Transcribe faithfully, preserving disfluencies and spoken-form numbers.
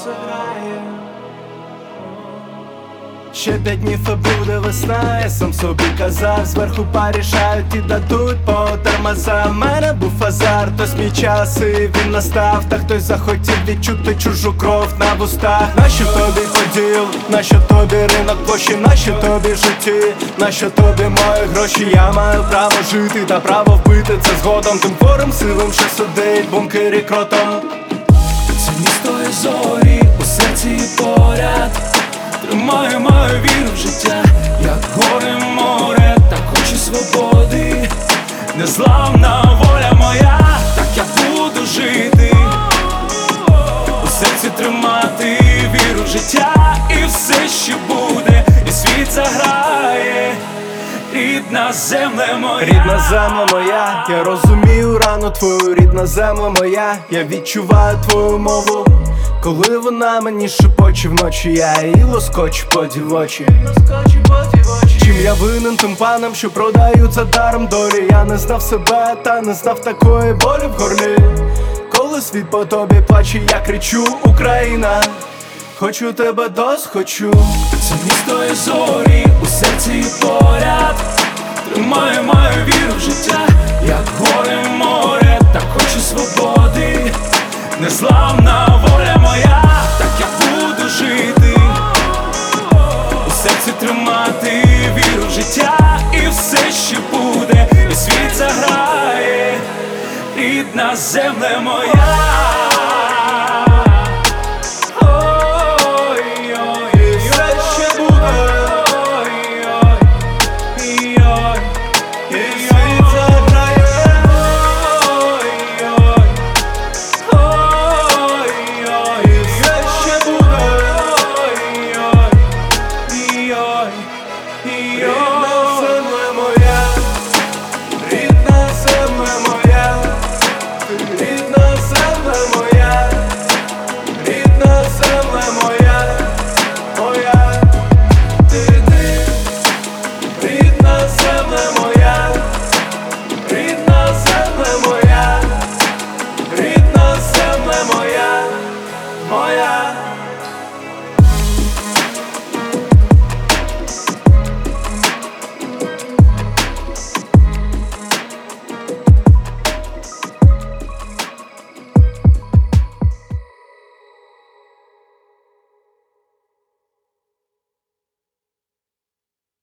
заграє. Ще п'ять днів і буде весна, я сам собі казав, зверху порішають і дадуть по тормозам. Мене був азарт, ось мій час і він настав. Та хтось захотів відчути чужу кров на вустах. Нащо тобі поділ, нащо тобі ринок площі, нащо тобі житті, нащо тобі мої гроші? Я маю право жити та право вбити це згодом. Тим хворим силам, що сидить в бункері кротом. Це місто і зорі, у серці і поряд. Тримаю мою віру в життя, як горе море, так хочу свободи. Незламна воля моя, так я буду жити. У серці тримати віру в життя, і все, що буде, і світ заграє. Рідна земля моя, рідна земля моя, я розумію рану твою, рідна земля моя, я відчуваю твою мову. Коли вона мені шепоче вночі, я її лоскочу по дівочі. Чим я винен тим панам, що продають за даром долі? Я не знав себе, та не знав такої болі в горлі. Коли світ по тобі плаче, я кричу: Україна, хочу тебе досхочу. це місто і зорі, у серці і поряд. Тримаю мою віру в життя, як горе море, так хочу свободи. Незламна воля моя, так я буду жити. У серці тримати віру в життя, і все, що буде, і світ заграє. Рідна земля моя. Yo